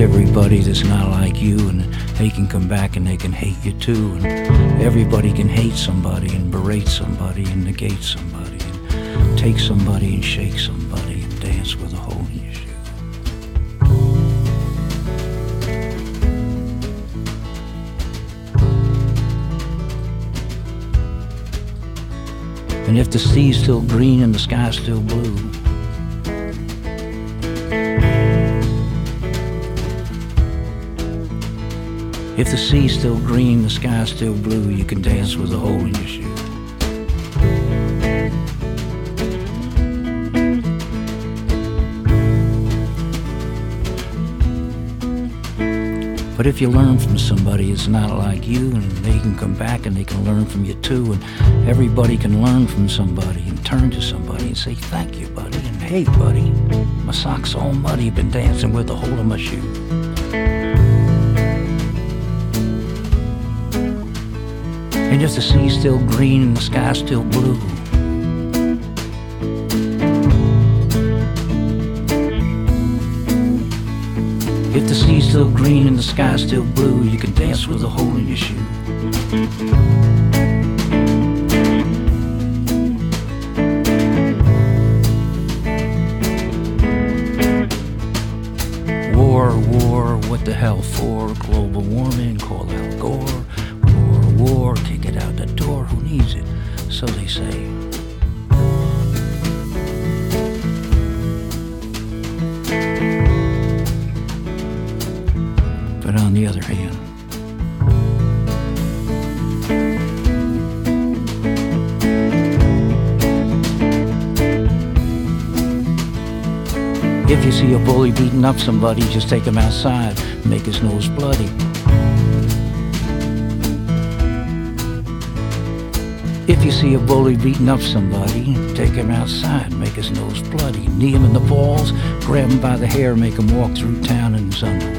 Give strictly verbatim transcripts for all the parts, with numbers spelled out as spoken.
everybody that's not like you, and they can come back and they can hate you too. And everybody can hate somebody and berate somebody and negate somebody and take somebody and shake somebody and dance with a hole in your shoe. And if the sea's still green and the sky's still blue, if the sea's still green, the sky's still blue, you can dance with a hole in your shoe. But if you learn from somebody that's not like you, and they can come back and they can learn from you too, and everybody can learn from somebody and turn to somebody and say, thank you, buddy, and hey, buddy, my sock's all muddy, been dancing with a hole in my shoe. And if the sea's still green and the sky's still blue, if the sea's still green and the sky's still blue, you can dance with a hole in your shoe. War, war, what the hell for? Global warming, call Al Gore. War, war, kick it out the door, who needs it? So they say. But on the other hand, if you see a bully beating up somebody, just take him outside, make his nose bloody. If you see a bully beating up somebody, take him outside, make his nose bloody. Knee him in the balls, grab him by the hair, make him walk through town in his underwear.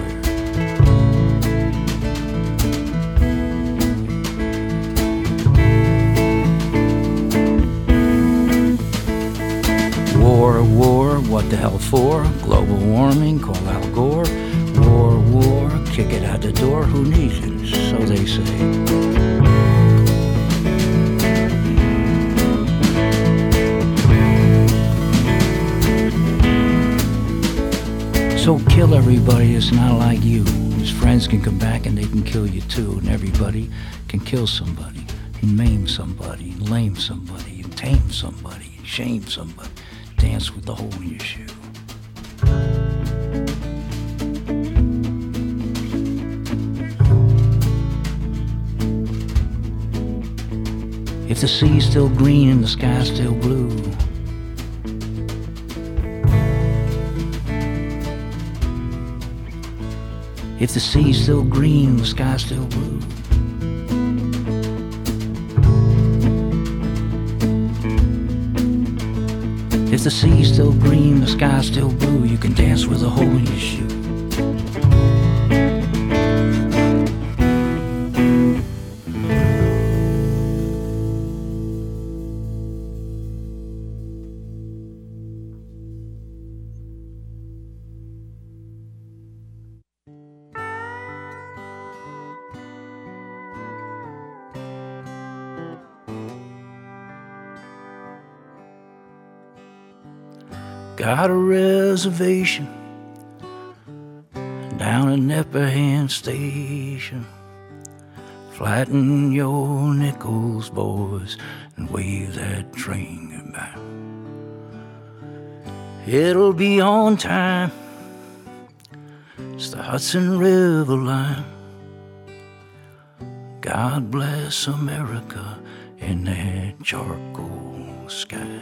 War, war, what the hell for? Global warming, call Al Gore. War, war, kick it out the door, who needs it? So they say. So kill everybody that's not like you. His friends can come back and they can kill you too. And everybody can kill somebody, and maim somebody, and lame somebody, and tame somebody, and shame somebody. Dance with the hole in your shoe. If the sea's still green and the sky's still blue, if the sea's still green and the sky's still blue, if the sea's still green, the sky's still blue, you can dance with a hole in your shoe. Got a reservation down at Nepperhan Station. Flatten your nickels, boys, and wave that train goodbye. It'll be on time. It's the Hudson River line. God bless America in that charcoal sky.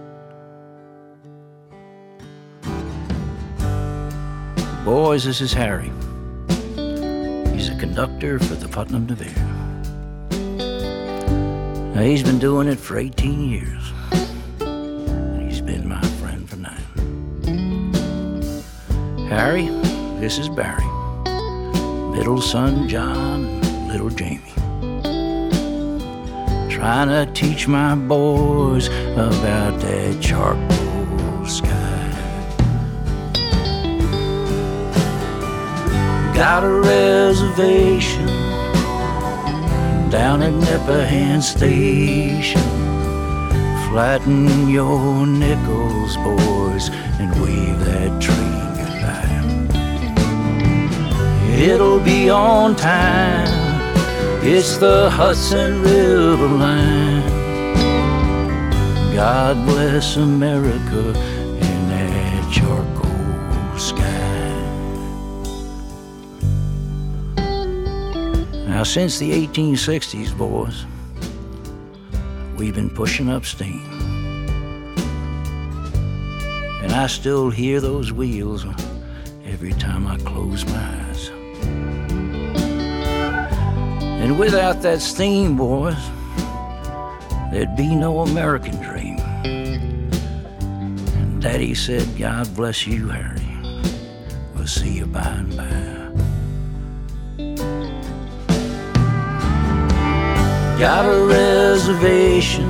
Boys, this is Harry. He's a conductor for the Putnam de Vere. Now, he's been doing it for eighteen years. And he's been my friend for nine. Harry, this is Barry. Middle son John and little Jamie. Trying to teach my boys about that charcoal sky. Got a reservation down at Nipperhan Station. Flatten your nickels, boys, and wave that train goodbye. It'll be on time. It's the Hudson River line. God bless America and that charcoal sky. Now, since the eighteen sixties, boys, we've been pushing up steam. And I still hear those wheels every time I close my eyes. And without that steam, boys, there'd be no American dream. And Daddy said, God bless you, Harry. We'll see you by and by. Got a reservation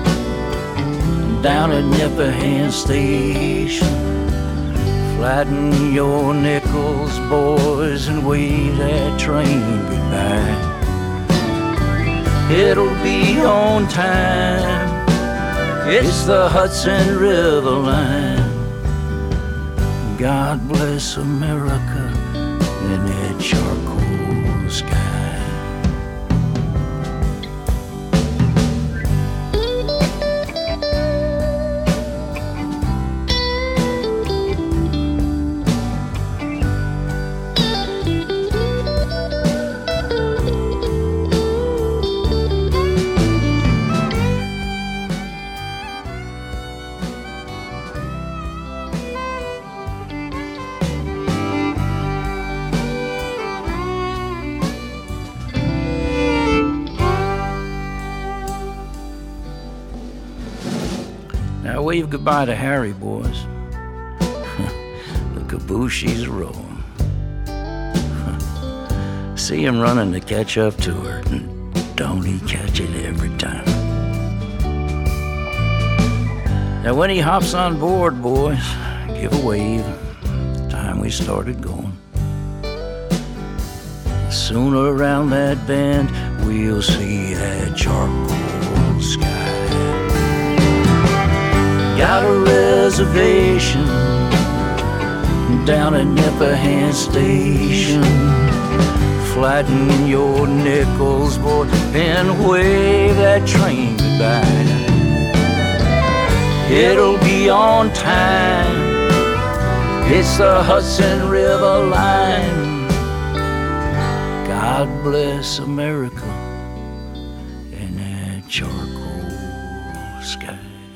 down at Nipperhan Station. Flatten your nickels, boys, and wave that train goodbye. It'll be on time. It's the Hudson River line. God bless America and that charcoal sky. Now wave goodbye to Harry, boys. The caboose, she's rolling. See him running to catch up to her, and don't he catch it every time. Now when he hops on board, boys, give a wave. Time we started going. Sooner around that bend, we'll see that charcoal sky. Got a reservation down at Nipperhan Station. Flatten your nickels, boy, and wave that train goodbye. It'll be on time. It's the Hudson River line. God bless America and that charcoal sky.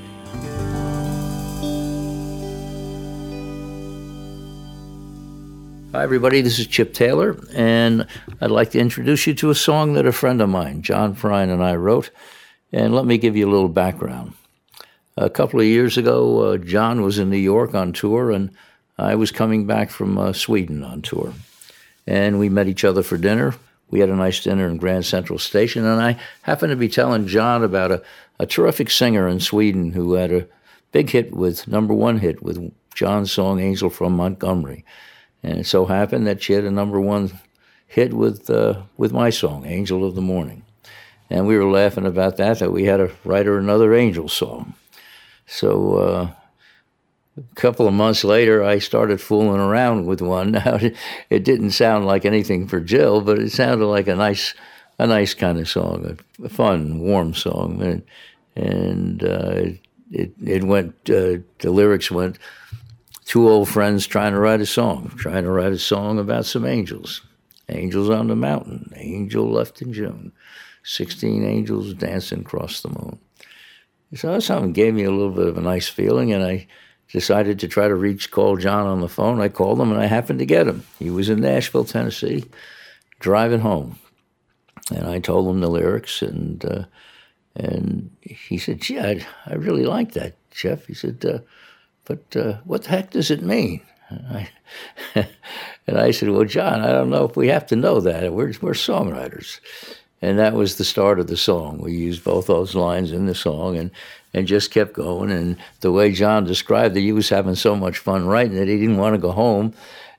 Hi, everybody. This is Chip Taylor, and I'd like to introduce you to a song that a friend of mine, John Prine, and I wrote. And let me give you a little background. A couple of years ago, uh, John was in New York on tour, and I was coming back from uh, Sweden on tour. And we met each other for dinner. We had a nice dinner in Grand Central Station, and I happened to be telling John about a, a terrific singer in Sweden who had a big hit with, number one hit with John's song, Angel from Montgomery. And it so happened that she had a number one hit with uh, with my song, Angel of the Morning. And we were laughing about that, that we had to write her another Angel song. So uh, a couple of months later, I started fooling around with one. Now, it didn't sound like anything for Jill, but it sounded like a nice a nice kind of song, a fun, warm song. And, and uh, it, it went, uh, the lyrics went, two old friends trying to write a song, trying to write a song about some angels. Angels on the mountain, angel left in June, sixteen angels dancing across the moon. So that something gave me a little bit of a nice feeling, and I decided to try to reach, call John on the phone. I called him, and I happened to get him. He was in Nashville, Tennessee, driving home. And I told him the lyrics, and uh, and he said, gee, I, I really like that, Jeff. He said, uh, but uh, what the heck does it mean? And I, and I said, well, John, I don't know if we have to know that. We're, we're songwriters. And that was the start of the song. We used both those lines in the song and, and just kept going. And the way John described it, he was having so much fun writing it, he didn't want to go home.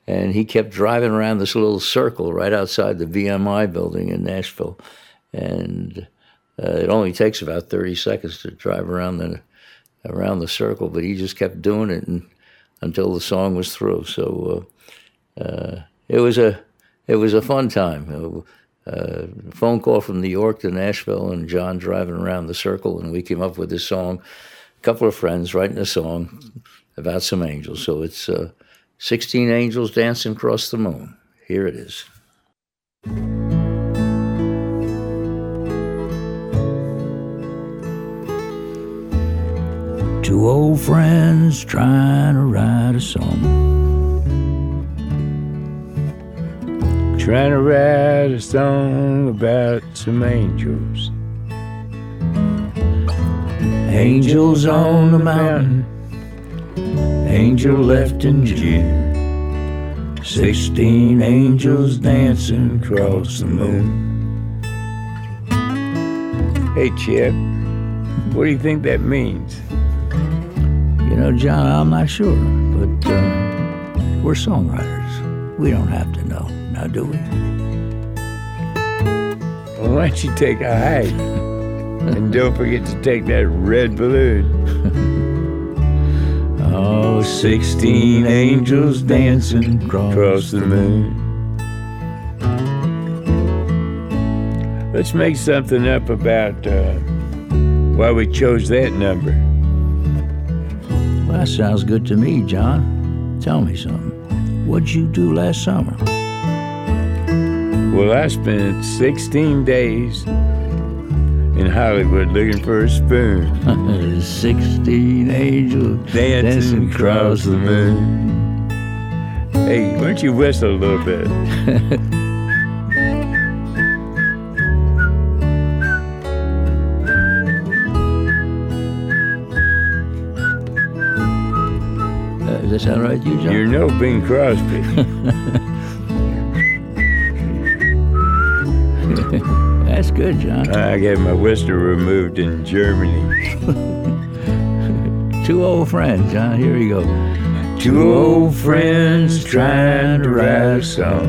and he kept driving around this little circle right outside the V M I building in Nashville, and uh, it only takes about thirty seconds to drive around the around the circle, but he just kept doing it and, until the song was through. So uh, uh, it was a it was a fun time. Uh, phone call from New York to Nashville, and John driving around the circle, and we came up with this song. A couple of friends writing a song about some angels. So it's uh, sixteen angels dancing across the moon. Here it is. Two old friends trying to write a song. Trying to write a song about some angels. Angels on the mountain, angel left in June. Sixteen angels dancing across the moon. Hey, Chip, what do you think that means? You know, John, I'm not sure, but uh, we're songwriters. We don't have to know. Now, do we? Well, why don't you take a hike? And don't forget to take that red balloon. Oh, sixteen angels dancing across, across the moon. Let's make something up about uh, why we chose that number. Well, that sounds good to me, John. Tell me something. What'd you do last summer? Well, I spent sixteen days in Hollywood looking for a spoon. Sixteen angels dancing, dancing across the moon. Hey, why don't you whistle a little bit? uh, does that sound right to you, John? You're no Bing Crosby. That's good, John. I got my whistle removed in Germany. Two old friends, John. Here we go. Two old friends trying to write a song.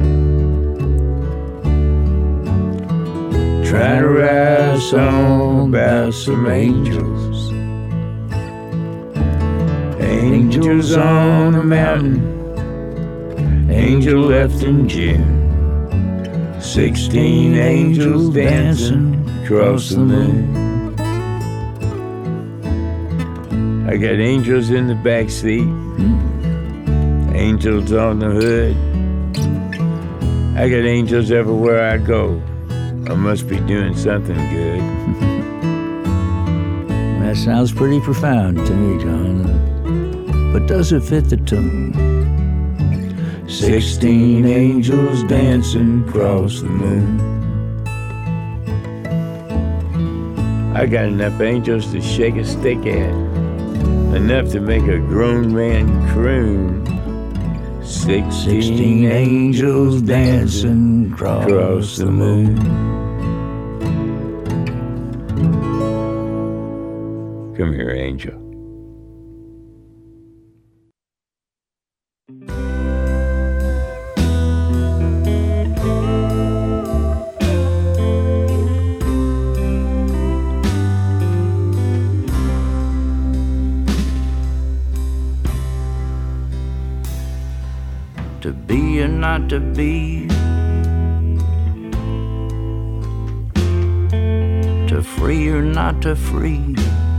Trying to write a song about some angels. Angels on the mountain. Angel left in June. Sixteen angels dancing across the moon. I got angels in the back seat, angels on the hood. I got angels everywhere I go. I must be doing something good. That sounds pretty profound to me, John. But does it fit the tune? Sixteen angels dancing across the moon. I got enough angels to shake a stick at, enough to make a grown man croon. Sixteen, Sixteen angels dancing across, across the moon. Come here, angel. To be or not to be, to free or not to free,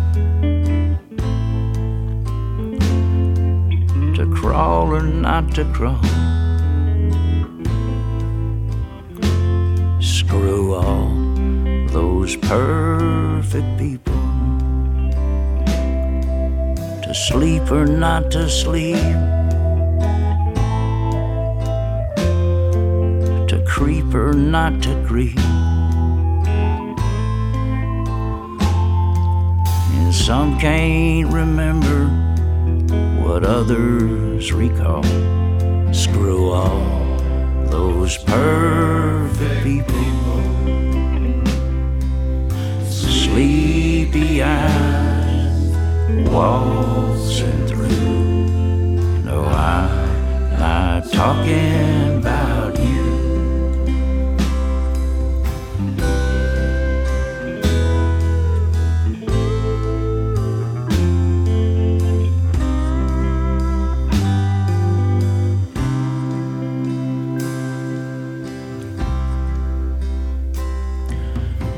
to crawl or not to crawl. Screw all those perfect people. To sleep or not to sleep, creep or not to creep. And some can't remember what others recall. Screw all those perfect people. Sleepy eyes waltzing through. No, I'm not talking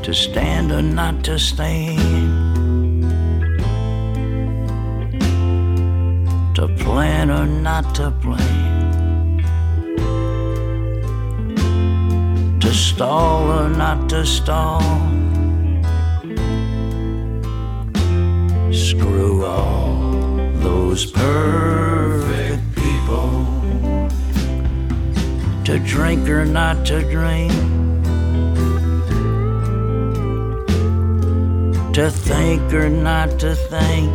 to stand or not to stand, to plan or not to plan, to stall or not to stall. Screw all those perfect people, to drink or not to drink, to think or not to think.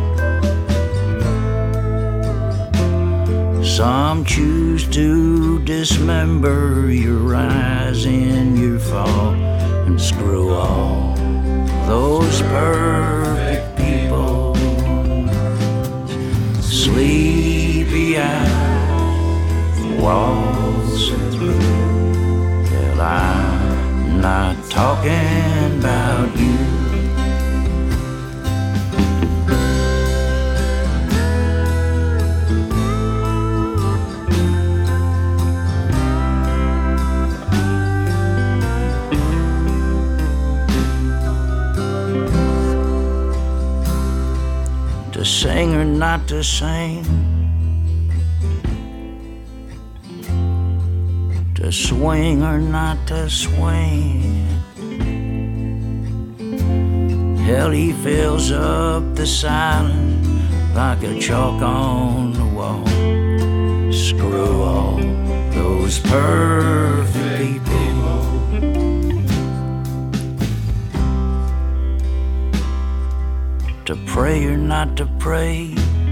Some choose to dismember your rise and your fall, and screw all those perfect people. Sleepy eyes waltzing through. Well, I'm not talking about you. To sing or not to sing, to swing or not to swing. Hell, he fills up the silence like a chalk on the wall. Screw all those perfect people. To pray or not to pray,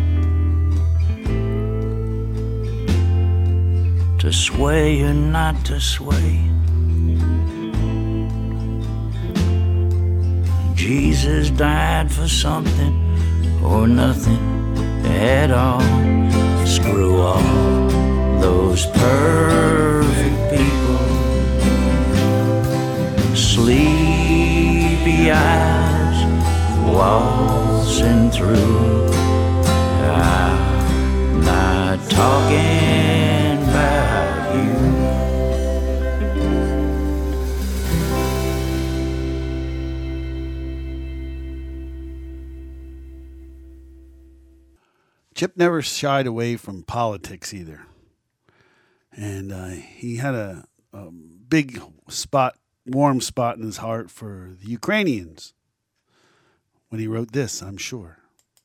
to sway or not to sway. Jesus died for something or nothing at all. Screw all those perfect people. Sleepy eyes waltzing through. I'm not talking about you. Chip never shied away from politics either. And uh, he had a, a big spot, warm spot in his heart for the Ukrainians when he wrote this, I'm sure.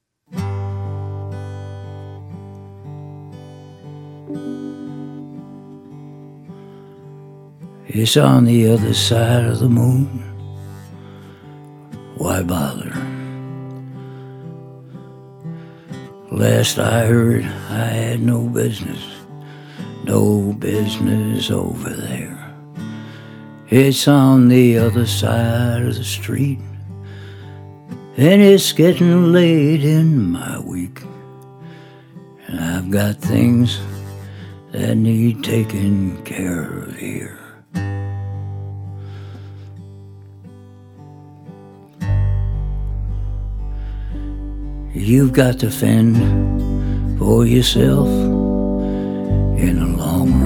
It's on the other side of the moon. Why bother? Last I heard, I had no business, no business over there. It's on the other side of the street, and it's getting late in my week, and I've got things that need taken care of here. You've got to fend for yourself in the long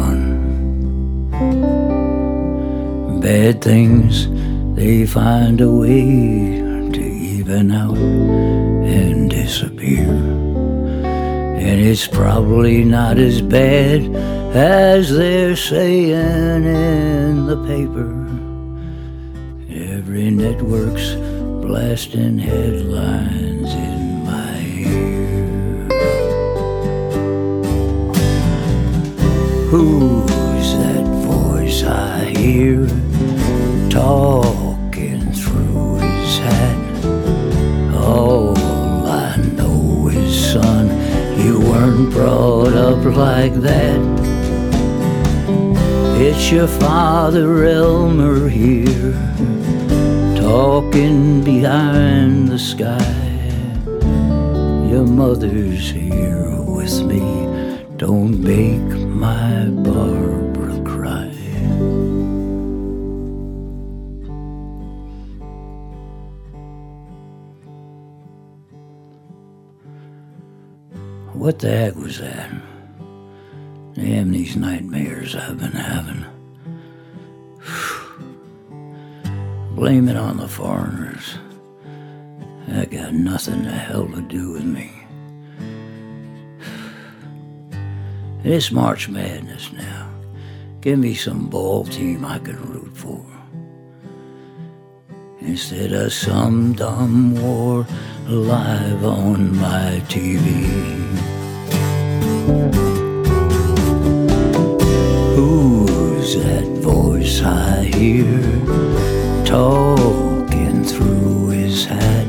run. Bad things, they find a way to even out and disappear. And it's probably not as bad as they're saying in the paper. Every network's blasting headlines in my ear. Who's that voice I hear talking through his hat? All I know is, son, you weren't brought up like that. It's your father Elmer here, talking behind the sky. Your mother's here with me. Don't make my Barbara cry. What the heck was that? Damn these nightmares I've been having. Blame it on the foreigners. That got nothing the hell to do with me. It's March Madness now. Give me some ball team I can root for. Instead of some dumb war live on my T V. Who's that voice I hear talking through his hat?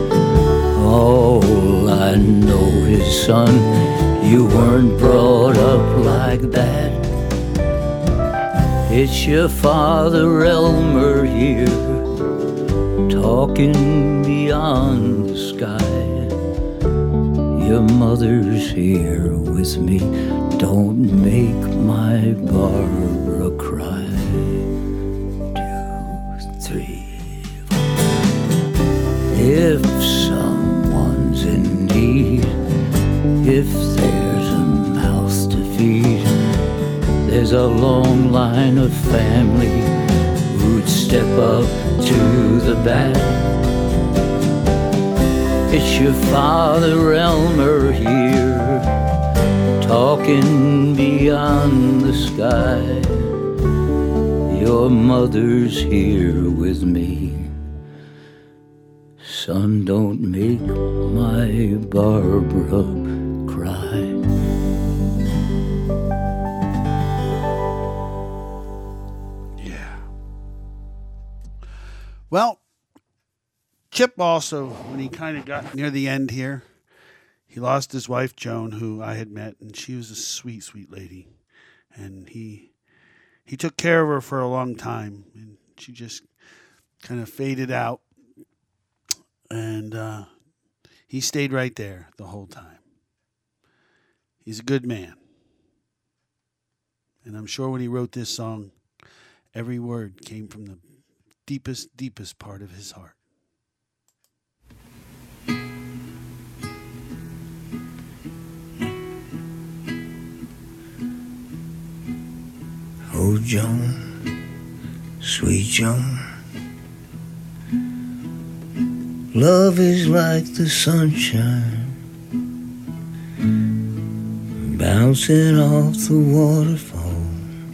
All I know is, son, you weren't brought up like that. It's your father Elmer here, talking beyond the sky. Your mother's here with me. Don't make my Barbara cry. Two, three, four. If someone's in need, if there's a mouth to feed, there's a long line of family who'd step up to the bat. It's your father Elmer here, talking beyond the sky. Your mother's here with me. Son, don't make my Barbara cry. Yeah. Well, Chip also, when he kind of got near the end here, he lost his wife, Joan, who I had met, and she was a sweet, sweet lady. And he he took care of her for a long time, and she just kind of faded out. And uh, he stayed right there the whole time. He's a good man. And I'm sure when he wrote this song, every word came from the deepest, deepest part of his heart. Oh, Joan, sweet Joan, love is like the sunshine bouncing off the waterfall.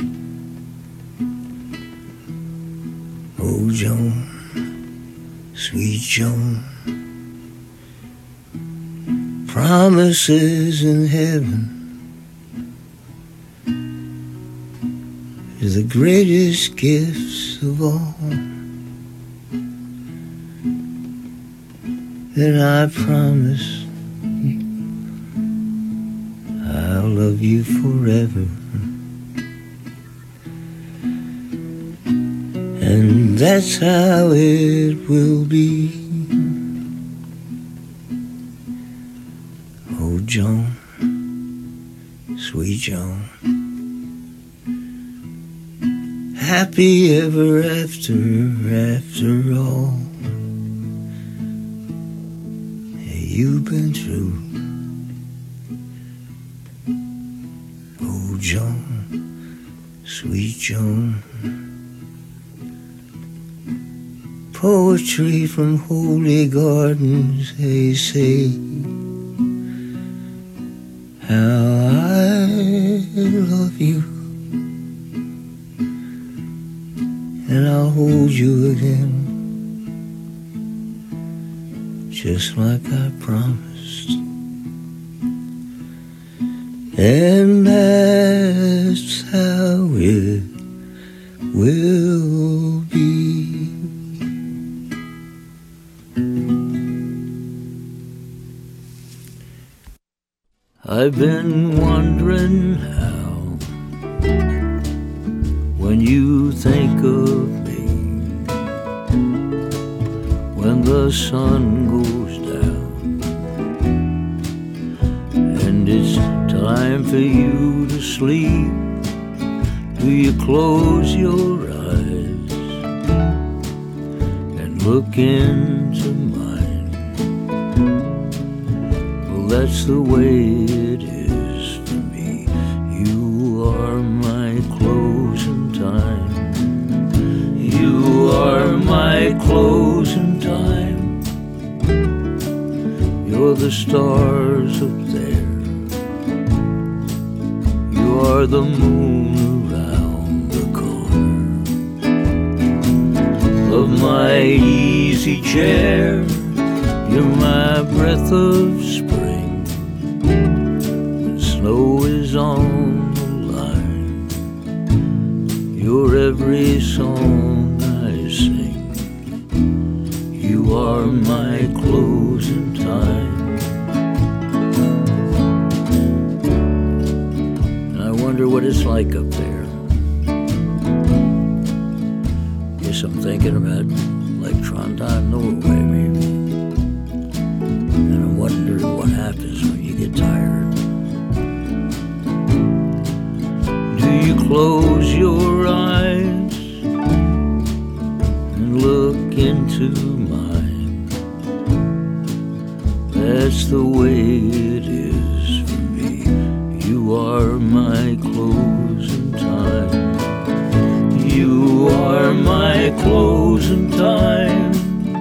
Oh, Joan, sweet Joan, promises in heaven is the greatest gifts of all. Then I promise you, I'll love you forever. And that's how it will be. Oh, Joan, sweet Joan, happy ever after, after all. Hey, you've been true. Oh, Joan, sweet Joan, poetry from holy gardens, they say. How I love you. And I'll hold you again, just like I promised. And that's how it will be. I've been wondering how, when you think of me, when the sun goes down and it's time for you to sleep, do you close your eyes and look into mine? Well, that's the way it is for me. You are my closing time. You are my my closing time. You're the stars up there. You are the moon around the corner of my easy chair. You're my breath of spring when snow is on the line. You're every song I sing. You are my closing time. And I wonder what it's like up there. Guess I'm thinking about like Trondheim, Norway, maybe. And I'm wondering what happens when you get tired. Do you close your eyes and look into mine? That's the way it is for me. You are my closing time. You are my closing time.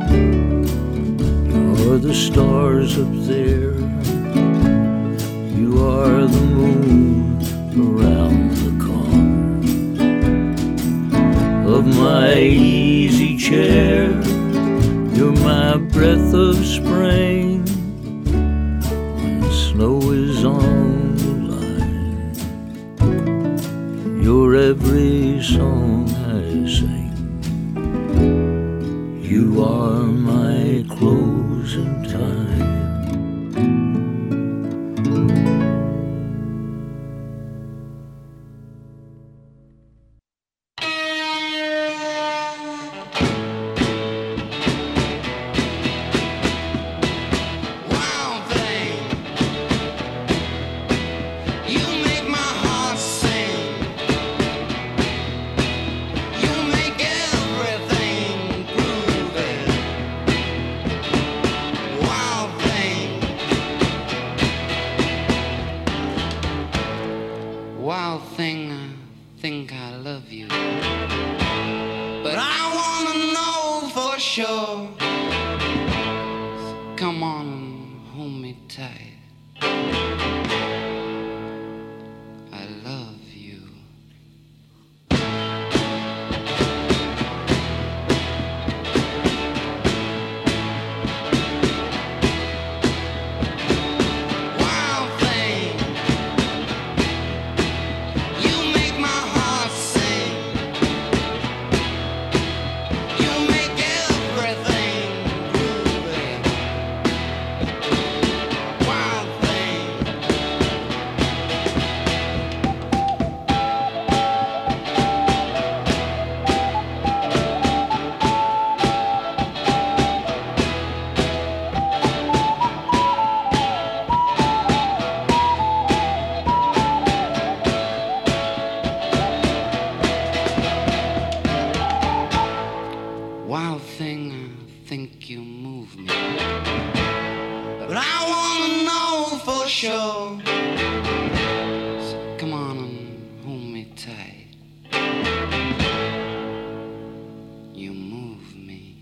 You're the stars up there. You are the moon around the corner of my easy chair. You're my breath of spring when snow is on the line. You're every song I sing. You are my closing time. You move me.